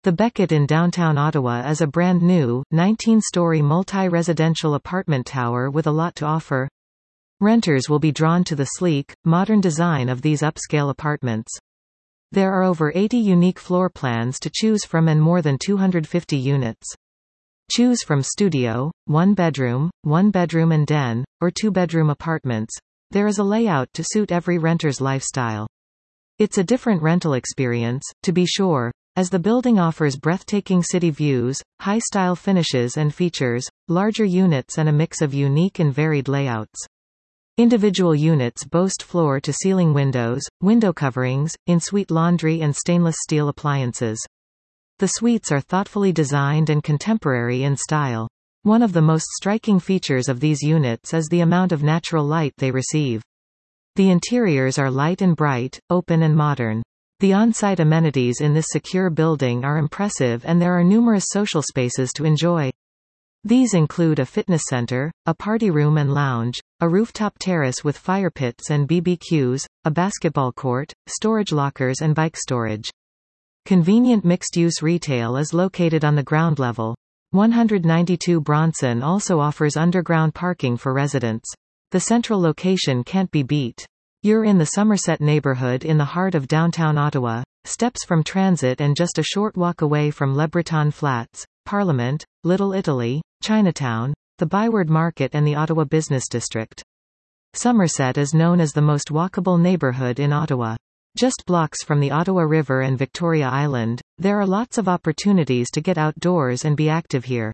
The Beckett in downtown Ottawa is a brand new, 19-story multi-residential apartment tower with a lot to offer. Renters will be drawn to the sleek, modern design of these upscale apartments. There are over 80 unique floor plans to choose from and more than 250 units. Choose from studio, one-bedroom and den, or two-bedroom apartments. There is a layout to suit every renter's lifestyle. It's a different rental experience, to be sure, as the building offers breathtaking city views, high-style finishes and features, larger units and a mix of unique and varied layouts. Individual units boast floor-to-ceiling windows, window coverings, in-suite laundry and stainless steel appliances. The suites are thoughtfully designed and contemporary in style. One of the most striking features of these units is the amount of natural light they receive. The interiors are light and bright, open and modern. The on-site amenities in this secure building are impressive and there are numerous social spaces to enjoy. These include a fitness center, a party room and lounge, a rooftop terrace with fire pits and BBQs, a basketball court, storage lockers and bike storage. Convenient mixed-use retail is located on the ground level. 192 Bronson also offers underground parking for residents. The central location can't be beat. You're in the Somerset neighborhood in the heart of downtown Ottawa, steps from transit and just a short walk away from Le Breton Flats, Parliament, Little Italy, Chinatown, the Byward Market and the Ottawa Business District. Somerset is known as the most walkable neighborhood in Ottawa. Just blocks from the Ottawa River and Victoria Island, there are lots of opportunities to get outdoors and be active here.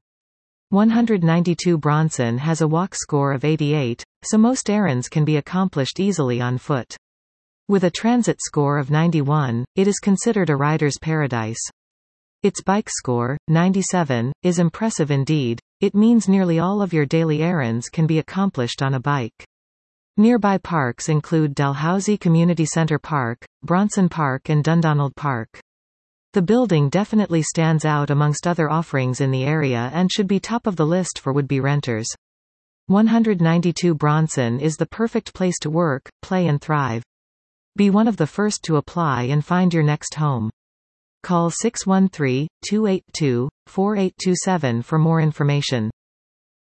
192 Bronson has a walk score of 88, so most errands can be accomplished easily on foot. With a transit score of 91, it is considered a rider's paradise. Its bike score, 97, is impressive indeed. It means nearly all of your daily errands can be accomplished on a bike. Nearby parks include Dalhousie Community Centre Park, Bronson Park and Dundonald Park. The building definitely stands out amongst other offerings in the area and should be top of the list for would-be renters. 192 Bronson is the perfect place to work, play and thrive. Be one of the first to apply and find your next home. Call 613-282-4827 for more information.